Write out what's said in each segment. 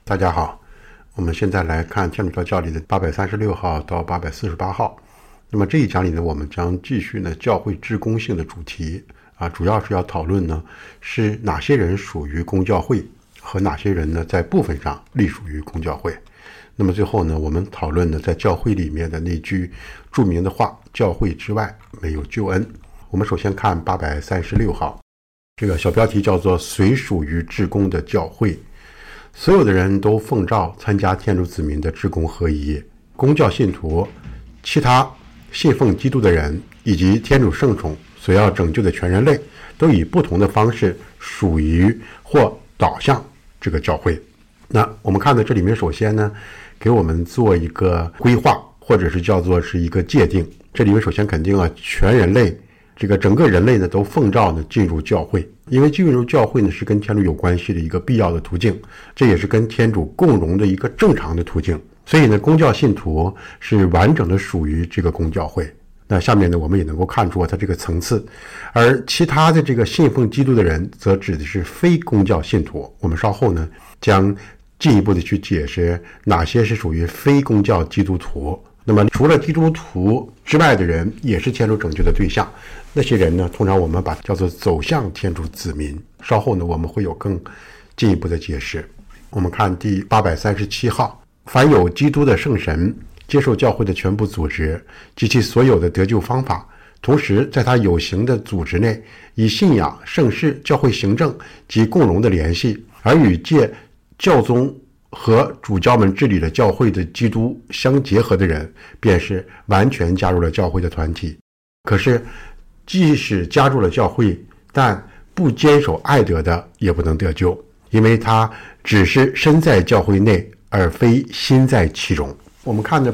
大家好，我们现在来看天主教教理的836号到848号。那么这一讲里呢，我们将继续教会至公性的主题主要是要讨论是哪些人属于公教会，和哪些人在部分上隶属于公教会。那么最后我们讨论在教会里面的那句著名的话：教会之外没有救恩。我们首先看836号，这个小标题叫做虽属于至公的教会，所有的人都奉召参加天主子民的至公合一。公教信徒、其他信奉基督的人以及天主圣宠所要拯救的全人类，都以不同的方式属于或导向这个教会。那我们看到这里面，首先给我们做一个规划，或者是叫做是一个界定。这里面首先肯定全人类，这个整个人类都奉召进入教会，因为进入教会是跟天主有关系的一个必要的途径，这也是跟天主共融的一个正常的途径。所以公教信徒是完整的属于这个公教会。那下面我们也能够看出它这个层次，而其他的这个信奉基督的人则指的是非公教信徒。我们稍后将进一步的去解释哪些是属于非公教基督徒。那么除了基督徒之外的人也是天主拯救的对象，那些人通常我们把叫做走向天主子民。稍后我们会有更进一步的解释。我们看第837号，凡有基督的圣神，接受教会的全部组织及其所有的得救方法，同时在他有形的组织内，以信仰、圣事、教会行政及共荣的联系，而与借教宗和主教们治理的教会的基督相结合的人，便是完全加入了教会的团体。可是即使加入了教会，但不坚守爱德的也不能得救，因为他只是身在教会内，而非心在其中。我们看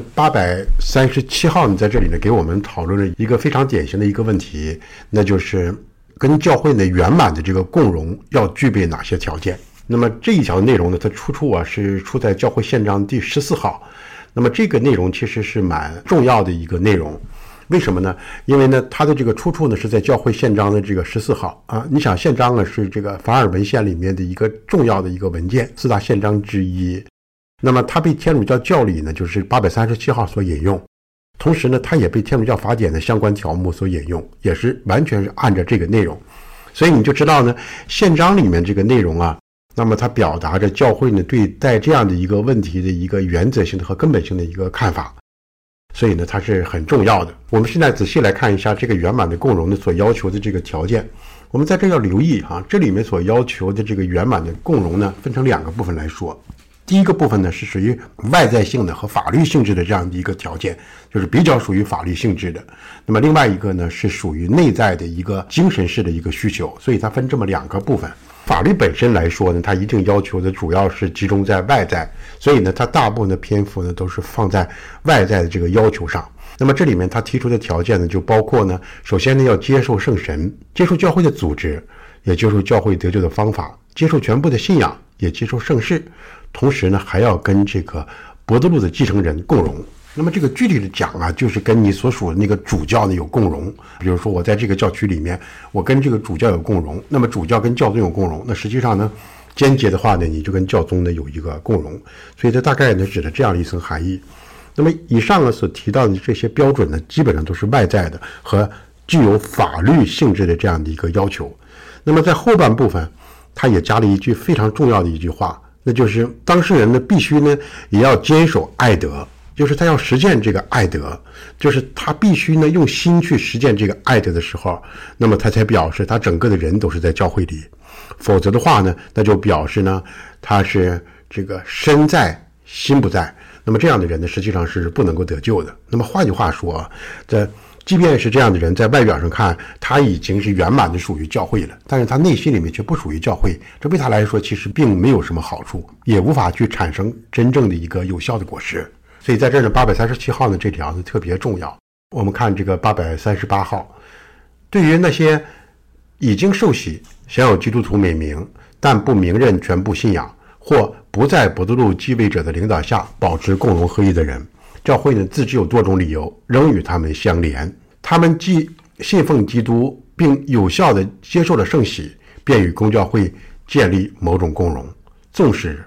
837号在这里给我们讨论了一个非常典型的一个问题，那就是跟教会圆满的这个共融要具备哪些条件。那么这一条内容它出是出在教会宪章第14号。那么这个内容其实是蛮重要的一个内容。为什么呢？因为它的这个出处是在教会宪章的这个14号你想宪章是这个凡尔文献里面的一个重要的一个文件，4大宪章之一。那么它被天主教教理就是837号所引用，同时它也被天主教法典的相关条目所引用，也是完全是按照这个内容。所以你就知道宪章里面这个内容那么它表达着教会对待这样的一个问题的一个原则性的和根本性的一个看法，所以它是很重要的。我们现在仔细来看一下这个圆满的共融所要求的这个条件。我们在这要留意这里面所要求的这个圆满的共融分成2个部分来说。第一个部分是属于外在性的和法律性质的这样的一个条件，就是比较属于法律性质的。那么另外一个是属于内在的一个精神式的一个需求，所以它分这么2个部分。法律本身来说它一定要求的主要是集中在外在，所以它大部分的篇幅都是放在外在的这个要求上。那么这里面他提出的条件就包括首先要接受圣神，接受教会的组织，也接受教会得救的方法，接受全部的信仰，也接受圣事，同时还要跟这个伯多禄的继承人共融。那么这个具体的讲就是跟你所属的那个主教有共融。比如说我在这个教区里面，我跟这个主教有共融，那么主教跟教宗有共融，那实际上间接的话你就跟教宗有一个共融。所以这大概指的这样一层含义。那么以上所提到的这些标准基本上都是外在的和具有法律性质的这样的一个要求。那么在后半部分他也加了一句非常重要的一句话，那就是当事人必须也要坚守爱德，就是他要实践这个爱德，就是他必须用心去实践这个爱德的时候，那么他才表示他整个的人都是在教会里。否则的话那就表示他是这个身在心不在，那么这样的人实际上是不能够得救的。那么换句话说，即便是这样的人，在外表上看他已经是圆满的属于教会了，但是他内心里面却不属于教会，这对他来说其实并没有什么好处，也无法去产生真正的一个有效的果实。所以在这儿837号这条特别重要。我们看这个838号，对于那些已经受洗享有基督徒美名，但不明认全部信仰，或不在伯多禄继位者的领导下保持共融合一的人，教会自知有多种理由仍与他们相连。他们既信奉基督并有效地接受了圣洗，便与公教会建立某种共融，纵使不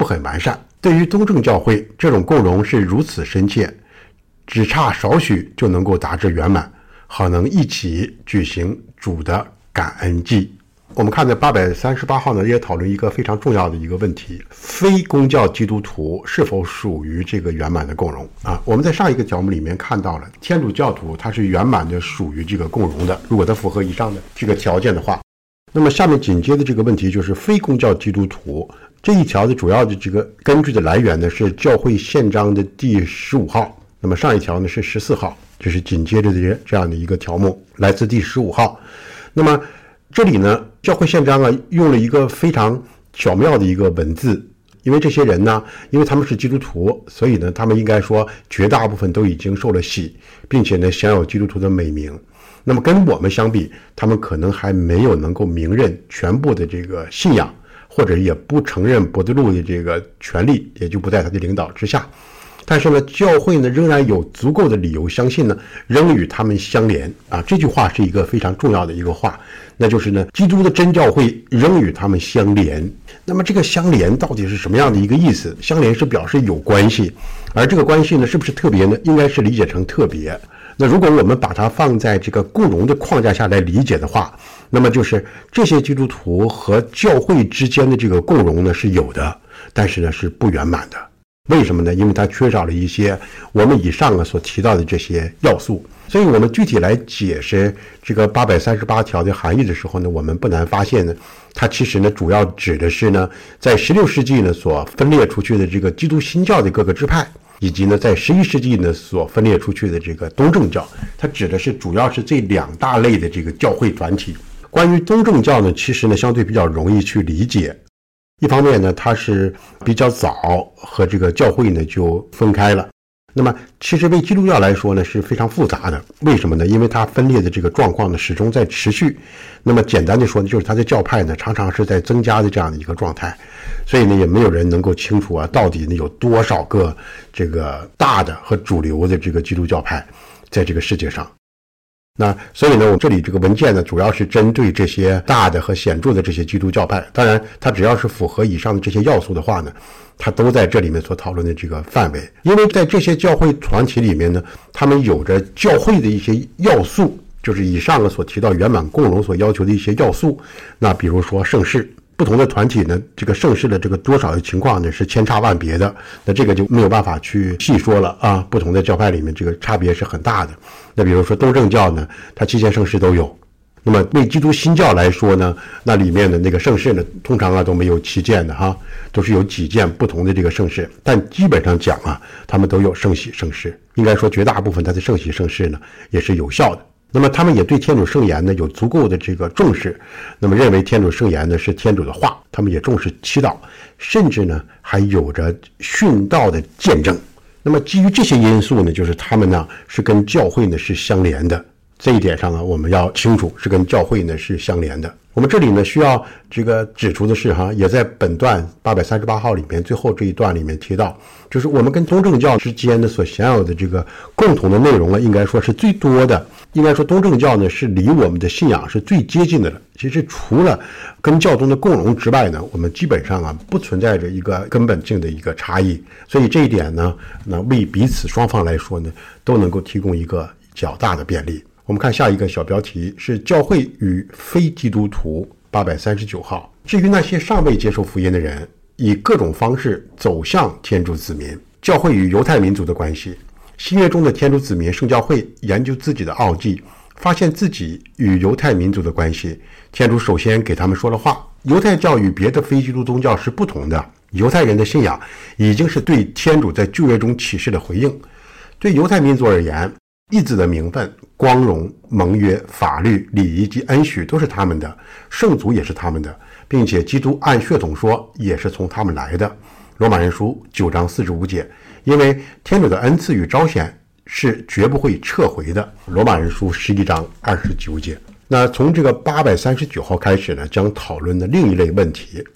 不很完善。对于东正教会，这种共融是如此深切，只差少许就能够达至圆满，好能一起举行主的感恩祭。我们看在838号呢，也讨论一个非常重要的一个问题：非公教基督徒是否属于这个圆满的共融啊？我们在上一个节目里面看到了，天主教徒他是圆满的属于这个共融的，如果他符合以上的这个条件的话。那么下面紧接着这个问题就是非公教基督徒这一条的主要的这个根据的来源呢是教会宪章的第15号，那么上一条呢是14号，这是紧接着的这样的一个条目，来自第15号。那么这里呢，教会宪章啊用了一个非常巧妙的一个文字，因为这些人呢，因为他们是基督徒，所以呢，他们应该说绝大部分都已经受了洗，并且呢，享有基督徒的美名。那么跟我们相比，他们可能还没有能够明认全部的这个信仰，或者也不承认伯特禄的这个权利，也就不在他的领导之下。但是呢，教会呢仍然有足够的理由相信呢，仍与他们相连啊。这句话是一个非常重要的一个话，那就是呢，基督的真教会仍与他们相连。那么这个相连到底是什么样的一个意思？相连是表示有关系，而这个关系呢，是不是特别呢？应该是理解成特别。那如果我们把它放在这个共融的框架下来理解的话，那么就是这些基督徒和教会之间的这个共融呢是有的，但是呢是不圆满的。为什么呢？因为它缺少了一些我们以上所提到的这些要素。所以我们具体来解释这个838条的含义的时候呢，我们不难发现呢，它其实呢主要指的是呢，在16世纪呢所分裂出去的这个基督新教的各个支派，以及呢在11世纪呢所分裂出去的这个东正教，它指的是主要是这两大类的这个教会团体。关于东正教呢，其实呢相对比较容易去理解。一方面呢，它是比较早和这个教会呢就分开了。那么其实为基督教来说呢是非常复杂的。为什么呢？因为它分裂的这个状况呢始终在持续。那么简单的说呢，就是它的教派呢常常是在增加的这样的一个状态。所以呢也没有人能够清楚啊，到底呢有多少个这个大的和主流的这个基督教派在这个世界上。那所以呢，我这里这个文件呢，主要是针对这些大的和显著的这些基督教派。当然，它只要是符合以上的这些要素的话呢，它都在这里面所讨论的这个范围。因为在这些教会团体里面呢，他们有着教会的一些要素，就是以上所提到圆满共融所要求的一些要素。那比如说圣事。不同的团体呢，这个圣事的这个多少的情况呢是千差万别的，那这个就没有办法去细说了啊。不同的教派里面这个差别是很大的。那比如说东正教呢，它7件圣事都有。那么为基督新教来说呢，那里面的那个圣事呢，通常啊都没有7件的哈，都是有几件不同的这个圣事，但基本上讲啊，他们都有圣洗圣事。应该说绝大部分它的圣洗圣事呢也是有效的。那么他们也对天主圣言呢有足够的这个重视，那么认为天主圣言呢是天主的话，他们也重视祈祷，甚至呢还有着殉道的见证。那么基于这些因素呢，就是他们呢是跟教会呢是相连的。这一点上呢，我们要清楚是跟教会呢是相连的。我们这里呢需要这个指出的是哈，也在本段838号里面最后这一段里面提到，就是我们跟东正教之间呢所享有的这个共同的内容呢，应该说是最多的。应该说东正教呢是离我们的信仰是最接近的了。其实除了跟教宗的共融之外呢，我们基本上啊不存在着一个根本性的一个差异。所以这一点呢，那为彼此双方来说呢，都能够提供一个较大的便利。我们看下一个小标题是教会与非基督徒839号。至于那些尚未接受福音的人，以各种方式走向天主子民，教会与犹太民族的关系。新约中的天主子民圣教会研究自己的奥迹，发现自己与犹太民族的关系。天主首先给他们说了话。犹太教与别的非基督宗教是不同的，犹太人的信仰已经是对天主在旧约中启示的回应。对犹太民族而言，义子的名分、光荣、盟约、法律、礼仪及恩许都是他们的，圣族也是他们的，并且基督按血统说也是从他们来的。罗马人书9章45节，因为天主的恩赐与彰显是绝不会撤回的。罗马人书11章29节。那从这个839号开始呢，将讨论的另一类问题，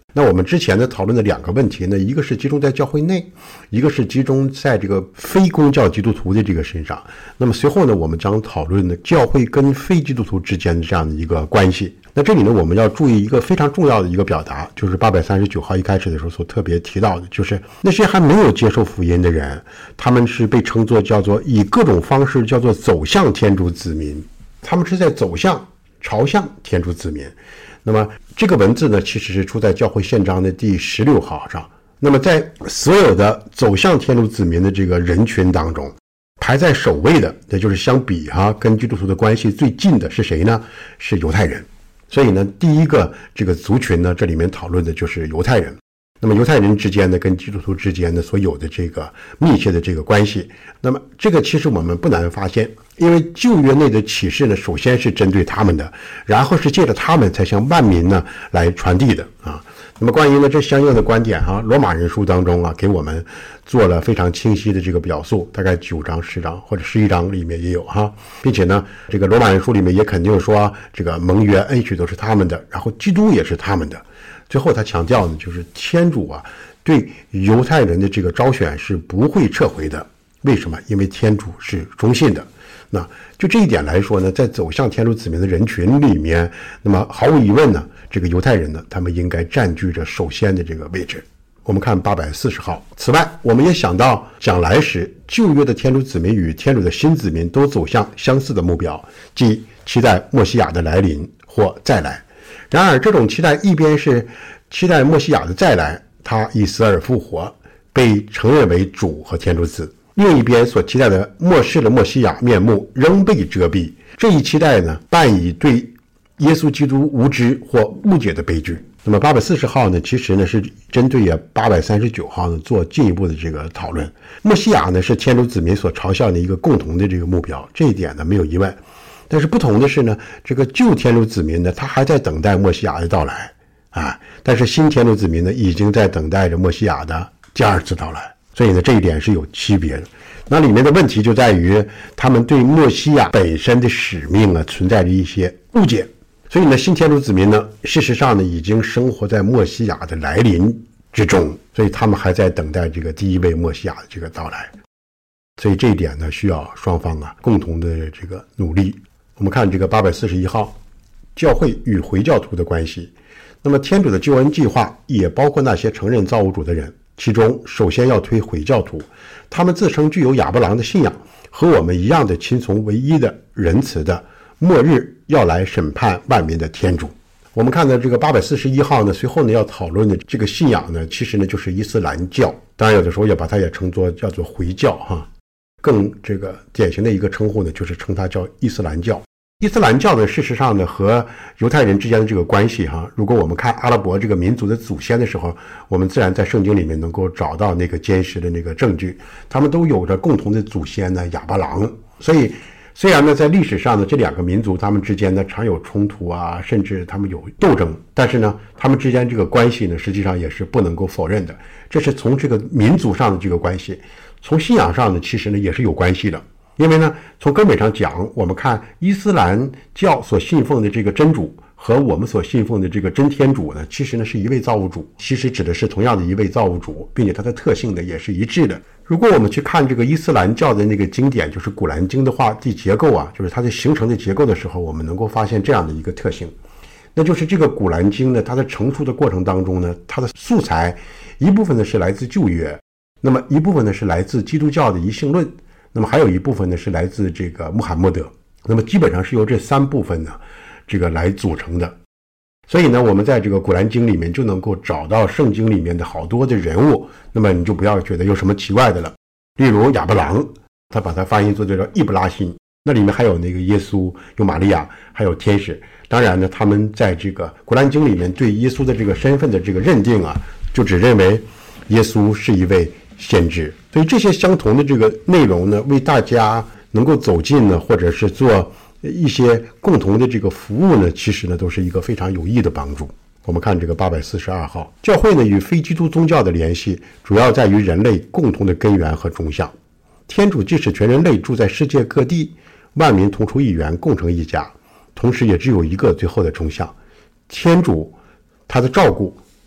那我们之前呢讨论的两个问题呢，一个是集中在教会内，一个是集中在这个非公教基督徒的这个身上。那么随后呢，我们将讨论呢教会跟非基督徒之间的这样的一个关系。那这里呢，我们要注意一个非常重要的一个表达，就是839号一开始的时候所特别提到的，就是那些还没有接受福音的人，他们是被称作叫做以各种方式叫做走向天主子民，他们是在走向朝向天主子民。那么这个文字呢，其实是出在教会宪章的第16号上。那么在所有的走向天主子民的这个人群当中，排在首位的，也就是相比跟基督徒的关系最近的是谁呢？是犹太人。所以呢，第一个这个族群呢，这里面讨论的就是犹太人。那么犹太人之间呢，跟基督徒之间呢所有的这个密切的这个关系，那么这个其实我们不难发现，因为旧约内的启示呢，首先是针对他们的，然后是借着他们才向万民呢来传递的啊。那么关于呢这相应的观点罗马人书当中给我们做了非常清晰的这个表述，大概9章、10章或者11章里面也有并且呢，这个罗马人书里面也肯定说这个盟约恩许都是他们的，然后基督也是他们的。最后他强调呢，就是天主对犹太人的这个招选是不会撤回的。为什么？因为天主是忠信的。那就这一点来说呢，在走向天主子民的人群里面，那么毫无疑问呢，这个犹太人呢，他们应该占据着首先的这个位置。我们看840号。此外，我们也想到将来时旧约的天主子民与天主的新子民都走向相似的目标，即期待默西亚的来临或再来。然而这种期待一边是期待默西亚的再来，他以死而复活，被承认为主和天主子，另一边所期待的末世的默西亚面目仍被遮蔽。这一期待呢，伴以对耶稣基督无知或误解的悲剧。那么840号呢，其实呢是针对839号呢做进一步的这个讨论。默西亚呢是天主子民所朝向的一个共同的这个目标，这一点呢没有疑问。但是不同的是呢，这个旧天主子民呢，他还在等待默西亚的到来但是新天主子民呢，已经在等待着默西亚的第二次到来。所以呢，这一点是有区别的。那里面的问题就在于他们对默西亚本身的使命存在着一些误解。所以呢，新天主子民呢，事实上呢，已经生活在默西亚的来临之中，所以他们还在等待这个第一位默西亚的这个到来。所以这一点呢，需要双方共同的这个努力。我们看这个841号，教会与回教徒的关系。那么天主的救恩计划也包括那些承认造物主的人，其中首先要推回教徒，他们自称具有亚伯郎的信仰，和我们一样的亲从唯一的仁慈的末日要来审判万民的天主。我们看到这个841号呢，随后呢要讨论的这个信仰呢，其实呢就是伊斯兰教，当然有的时候也把它也称作叫做回教更这个典型的一个称呼呢，就是称它叫伊斯兰教。伊斯兰教呢，事实上呢和犹太人之间的这个关系如果我们看阿拉伯这个民族的祖先的时候，我们自然在圣经里面能够找到那个坚实的那个证据，他们都有着共同的祖先呢亚伯郎。所以虽然呢在历史上呢这两个民族他们之间呢常有冲突甚至他们有斗争，但是呢他们之间这个关系呢实际上也是不能够否认的。这是从这个民族上的这个关系，从信仰上呢其实呢也是有关系的。因为呢从根本上讲，我们看伊斯兰教所信奉的这个真主和我们所信奉的这个真天主呢，其实呢是一位造物主，其实指的是同样的一位造物主，并且它的特性呢也是一致的。如果我们去看这个伊斯兰教的那个经典，就是古兰经的话，地结构就是它的形成的结构的时候，我们能够发现这样的一个特性，那就是这个古兰经呢，它的成书的过程当中呢，它的素材一部分呢是来自旧约，那么一部分呢是来自基督教的一性论，那么还有一部分呢是来自这个穆罕默德，那么基本上是由这三部分呢这个来组成的。所以呢我们在这个古兰经里面就能够找到圣经里面的好多的人物，那么你就不要觉得有什么奇怪的了。例如亚伯郎，他把它翻译作叫伊布拉辛，那里面还有那个耶稣，有玛利亚，还有天使。当然呢他们在这个古兰经里面对耶稣的这个身份的这个认定就只认为耶稣是一位先知。所以这些相同的这个内容呢，为大家能够走近呢，或者是做一些共同的这个服务呢，其实呢都是一个非常有益的帮助。我们看这个842号，教会呢与非基督宗教的联系主要在于人类共同的根源和中相。天主即使全人类住在世界各地，万民同出一源，共成一家，同时也只有一个最后的中相。天主他的照顾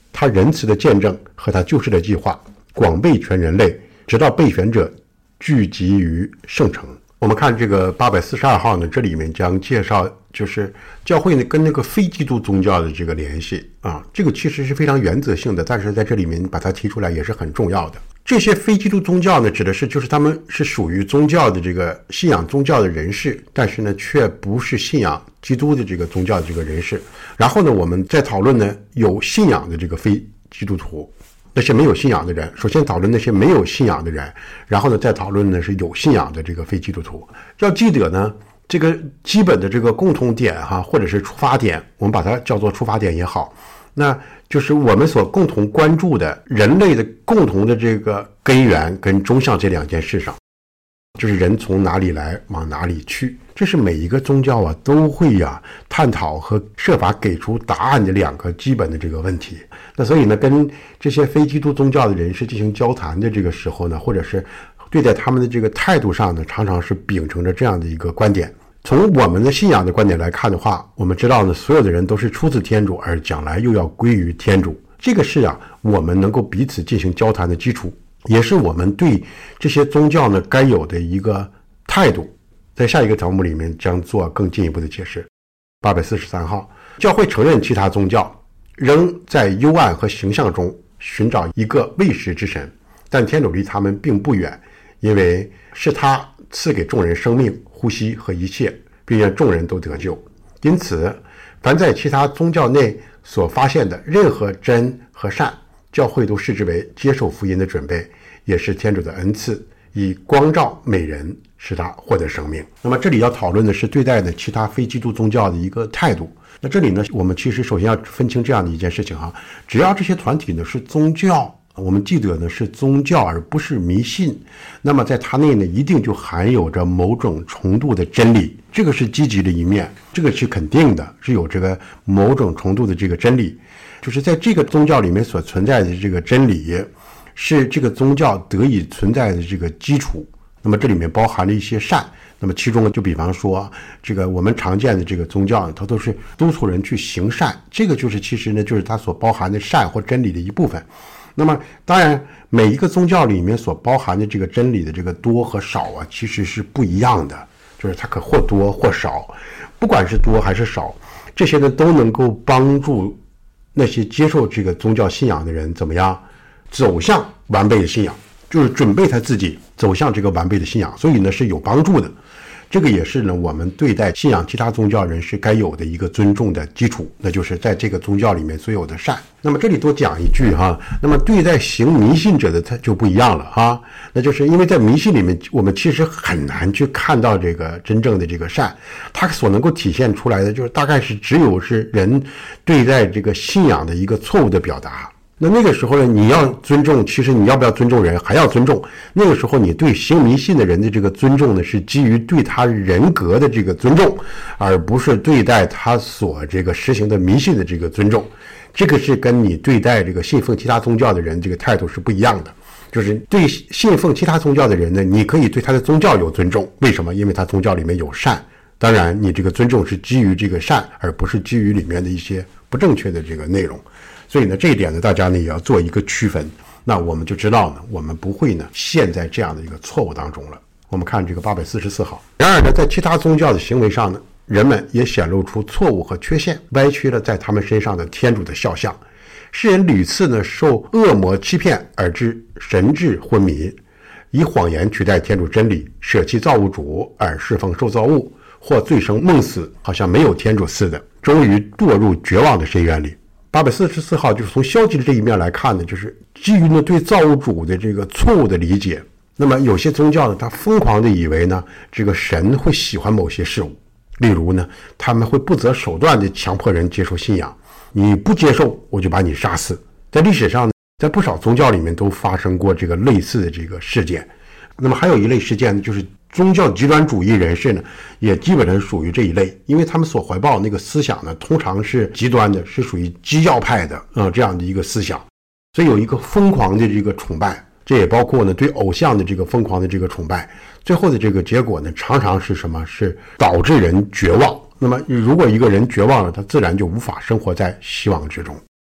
他仁慈的见证和他救世的计划广被全人类，直到被选者聚集于圣城。我们看这个842号呢，这里面将介绍就是教会呢跟那个非基督宗教的这个联系啊，这个其实是非常原则性的，但是在这里面把它提出来也是很重要的。这些非基督宗教呢，指的是就是他们是属于宗教的这个信仰宗教的人士，但是呢却不是信仰基督的这个宗教的这个人士。然后呢，我们再讨论呢有信仰的这个非基督徒。那些没有信仰的人，首先讨论那些没有信仰的人，然后呢再讨论呢是有信仰的这个非基督徒。要记得呢这个基本的这个共同点或者是出发点，我们把它叫做出发点也好，那就是我们所共同关注的人类的共同的这个根源跟终向这两件事上，就是人从哪里来往哪里去，这是每一个宗教都会探讨和设法给出答案的两个基本的这个问题。那所以呢，跟这些非基督宗教的人士进行交谈的这个时候呢，或者是对待他们的这个态度上呢，常常是秉承着这样的一个观点。从我们的信仰的观点来看的话，我们知道呢，所有的人都是出自天主，而将来又要归于天主。这个是我们能够彼此进行交谈的基础，也是我们对这些宗教呢该有的一个态度。在下一个条目里面将做更进一步的解释。843号，教会承认其他宗教仍在幽暗和形象中寻找一个未识之神，但天主离他们并不远，因为是他赐给众人生命、呼吸和一切，并愿众人都得救。因此，凡在其他宗教内所发现的任何真和善，教会都视之为接受福音的准备，也是天主的恩赐，以光照每人，使他获得生命。那么这里要讨论的是对待的其他非基督宗教的一个态度。那这里呢，我们其实首先要分清这样的一件事情只要这些团体呢是宗教，我们记得呢是宗教而不是迷信，那么在它内呢一定就含有着某种程度的真理，这个是积极的一面，这个是肯定的，是有这个某种程度的这个真理，就是在这个宗教里面所存在的这个真理是这个宗教得以存在的这个基础。那么这里面包含了一些善，那么其中呢就比方说这个我们常见的这个宗教它都是督促人去行善，这个就是其实呢就是它所包含的善或真理的一部分。那么当然每一个宗教里面所包含的这个真理的这个多和少其实是不一样的，就是它可或多或少，不管是多还是少，这些呢都能够帮助那些接受这个宗教信仰的人怎么样走向完备的信仰，就是准备他自己走向这个完备的信仰，所以呢是有帮助的。这个也是呢我们对待信仰其他宗教人士该有的一个尊重的基础，那就是在这个宗教里面所有的善。那么这里多讲一句那么对待行迷信者的他就不一样了那就是因为在迷信里面我们其实很难去看到这个真正的这个善，它所能够体现出来的就是大概是只有是人对待这个信仰的一个错误的表达。那个时候呢，你要尊重，其实你要不要尊重人还要尊重。那个时候你对行迷信的人的这个尊重呢，是基于对他人格的这个尊重，而不是对待他所这个实行的迷信的这个尊重。这个是跟你对待这个信奉其他宗教的人这个态度是不一样的。就是对信奉其他宗教的人呢，你可以对他的宗教有尊重，为什么？因为他宗教里面有善。当然你这个尊重是基于这个善，而不是基于里面的一些不正确的这个内容。所以呢，这一点呢，大家呢也要做一个区分。那我们就知道呢，我们不会呢陷在这样的一个错误当中了。我们看这个844号。然而呢，在其他宗教的行为上呢，人们也显露出错误和缺陷，歪曲了在他们身上的天主的肖像。世人屡次呢受恶魔欺骗而致神志昏迷，以谎言取代天主真理，舍弃造物主而侍奉受造物，或醉生梦死，好像没有天主似的，终于堕入绝望的深渊里。844号就是从消极的这一面来看呢，就是基于呢对造物主的这个错误的理解。那么有些宗教呢，他疯狂的以为呢这个神会喜欢某些事物，例如呢他们会不择手段的强迫人接受信仰，你不接受我就把你杀死。在历史上呢，在不少宗教里面都发生过这个类似的这个事件。那么还有一类事件呢，就是宗教极端主义人士呢，也基本上属于这一类，因为他们所怀抱那个思想呢，通常是极端的，是属于基要派的这样的一个思想，所以有一个疯狂的这个崇拜，这也包括呢对偶像的这个疯狂的这个崇拜，最后的这个结果呢，常常是什么？是导致人绝望。那么如果一个人绝望了，他自然就无法生活在希望之中。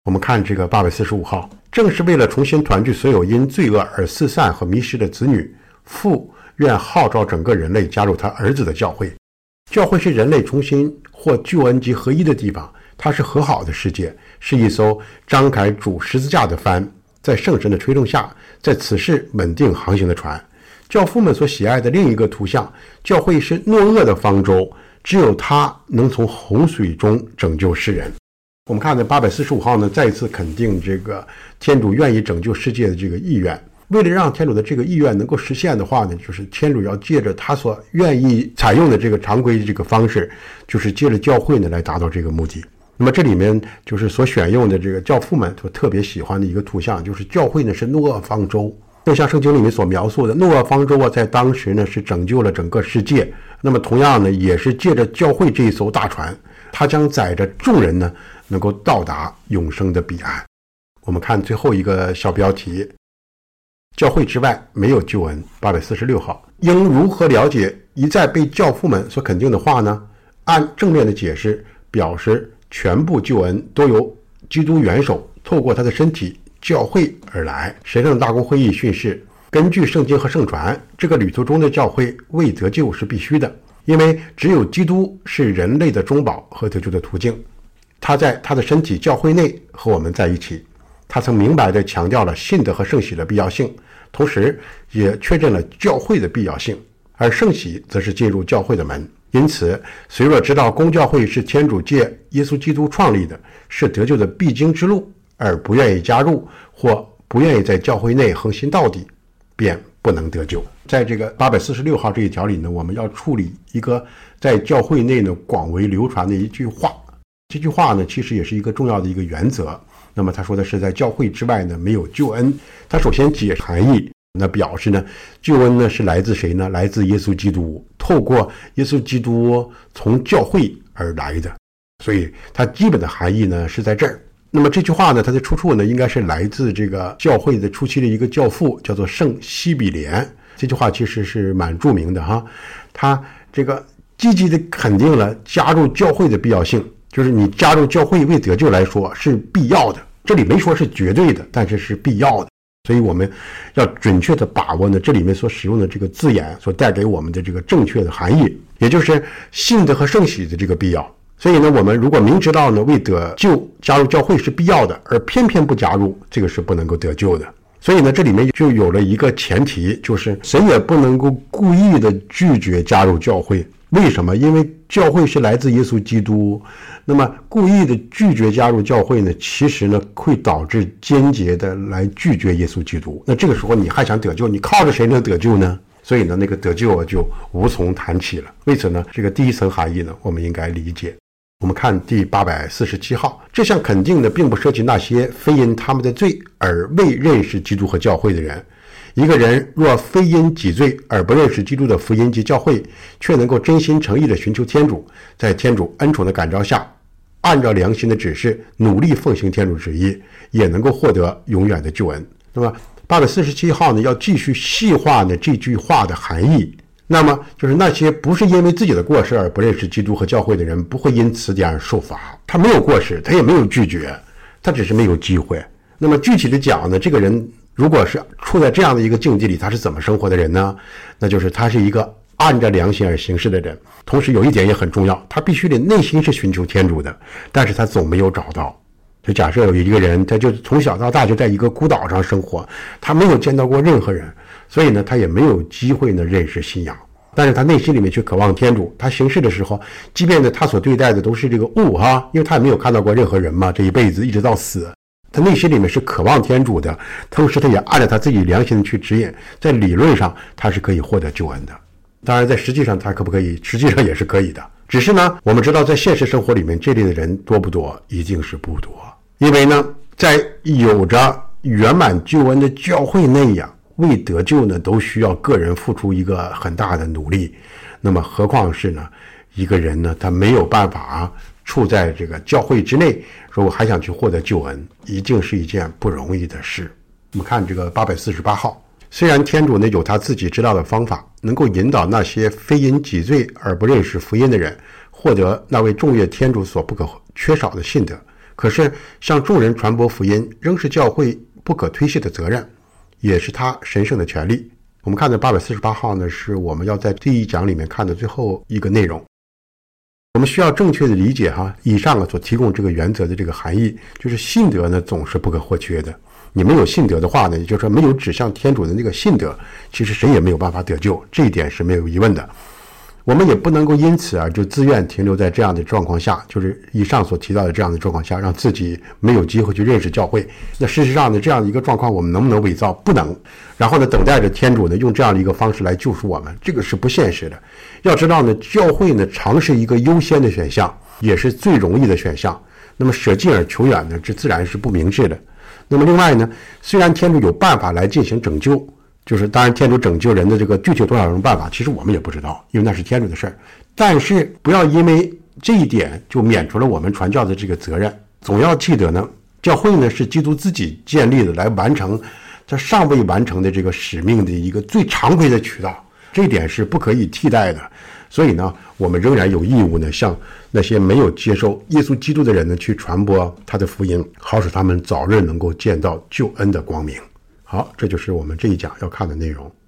我们看这个845号，正是为了重新团聚所有因罪恶而四散和迷失的子女，父愿号召整个人类加入他儿子的教会。教会是人类重新获救恩及合一的地方，它是和好的世界，是一艘张开主十字架的帆，在圣神的推动下，在此世稳定航行的船。教父们所喜爱的另一个图像，教会是诺厄的方舟，只有它能从洪水中拯救世人。我们看这845号呢，再一次肯定这个天主愿意拯救世界的这个意愿。为了让天主的这个意愿能够实现的话呢，就是天主要借着他所愿意采用的这个常规这个方式，就是借着教会呢来达到这个目的。那么这里面就是所选用的这个教父们所特别喜欢的一个图像，就是教会呢是诺厄方舟。就像圣经里面所描述的，诺厄方舟啊，在当时呢是拯救了整个世界。那么同样呢，也是借着教会这一艘大船，它将载着众人呢能够到达永生的彼岸。我们看最后一个小标题，教会之外没有救恩。846号，应如何了解一再被教父们所肯定的话呢？按正面的解释表示，全部救恩都由基督元首透过他的身体教会而来。神圣大公会议训示，根据圣经和圣传，这个旅途中的教会为得救是必须的，因为只有基督是人类的中保和得救的途径。他在他的身体教会内和我们在一起。他曾明白地强调了信德和圣洗的必要性，同时也确认了教会的必要性，而圣洗则是进入教会的门。因此，虽若知道公教会是天主借耶稣基督创立的，是得救的必经之路，而不愿意加入或不愿意在教会内恒心到底，便不能得救。在这个846号这一条里呢，我们要处理一个在教会内呢广为流传的一句话。这句话呢，其实也是一个重要的一个原则。那么他说的是在教会之外呢没有救恩。他首先解释含义，那表示呢救恩呢是来自谁呢？来自耶稣基督，透过耶稣基督从教会而来的。所以它基本的含义呢是在这儿。那么这句话呢，它的出处呢应该是来自这个教会的初期的一个教父，叫做圣西比连。这句话其实是蛮著名的哈，他这个积极的肯定了加入教会的必要性，就是你加入教会为得救来说是必要的。这里没说是绝对的，但是是必要的。所以我们要准确的把握呢这里面所使用的这个字眼所带给我们的这个正确的含义，也就是信德和圣洗的这个必要。所以呢，我们如果明知道呢为得救加入教会是必要的，而偏偏不加入，这个是不能够得救的。所以呢，这里面就有了一个前提，就是谁也不能够故意的拒绝加入教会。为什么？因为教会是来自耶稣基督，那么故意的拒绝加入教会呢，其实呢会导致间接的来拒绝耶稣基督。那这个时候你还想得救，你靠着谁能得救呢？所以呢，那个得救就无从谈起了。为此呢，这个第一层含义呢，我们应该理解。我们看第847号，这项肯定呢，并不涉及那些非因他们的罪而未认识基督和教会的人。一个人若非因己罪而不认识基督的福音及教会，却能够真心诚意地寻求天主，在天主恩宠的感召下，按照良心的指示努力奉行天主旨意，也能够获得永远的救恩。那么847号呢，要继续细化呢这句话的含义。那么就是那些不是因为自己的过失而不认识基督和教会的人，不会因此点而受罚。他没有过失，他也没有拒绝，他只是没有机会。那么具体的讲呢，这个人如果是处在这样的一个境地里，他是怎么生活的人呢？那就是他是一个按着良心而行事的人。同时有一点也很重要，他必须得内心是寻求天主的，但是他总没有找到。就假设有一个人，他就从小到大就在一个孤岛上生活，他没有见到过任何人，所以呢他也没有机会呢认识信仰。但是他内心里面却渴望天主，他行事的时候，即便呢他所对待的都是这个物哈，因为他也没有看到过任何人嘛，这一辈子一直到死，他内心里面是渴望天主的，同时他也按照他自己良心去指引，在理论上他是可以获得救恩的。当然在实际上他可不可以？实际上也是可以的。只是呢，我们知道在现实生活里面这类的人多不多？一定是不多。因为呢，在有着圆满救恩的教会内呀，为得救呢，都需要个人付出一个很大的努力。那么何况是呢，一个人呢，他没有办法处在这个教会之内，如果还想去获得救恩，一定是一件不容易的事。我们看这个848号，虽然天主呢有他自己知道的方法，能够引导那些非因己罪而不认识福音的人，获得那位众月天主所不可缺少的信德， 可是向众人传播福音仍是教会不可推卸的责任，也是他神圣的权利。我们看的848号呢，是我们要在第一讲里面看的最后一个内容。我们需要正确的理解以上所提供这个原则的这个含义，就是信德呢总是不可或缺的。你没有信德的话呢，也就是说没有指向天主的那个信德，其实谁也没有办法得救，这一点是没有疑问的。我们也不能够因此就自愿停留在这样的状况下，就是以上所提到的这样的状况下，让自己没有机会去认识教会。那事实上呢，这样的一个状况我们能不能伪造？不能。然后呢，等待着天主呢用这样的一个方式来救赎我们，这个是不现实的。要知道呢，教会呢常是一个优先的选项，也是最容易的选项。那么舍近而求远呢，这自然是不明智的。那么另外呢，虽然天主有办法来进行拯救，就是当然天主拯救人的这个具体有多少种办法，其实我们也不知道，因为那是天主的事儿。但是不要因为这一点就免除了我们传教的这个责任。总要记得呢，教会呢是基督自己建立的，来完成他尚未完成的这个使命的一个最常规的渠道，这一点是不可以替代的。所以呢，我们仍然有义务呢，向那些没有接受耶稣基督的人呢，去传播他的福音，好使他们早日能够见到救恩的光明。好，这就是我们这一讲要看的内容。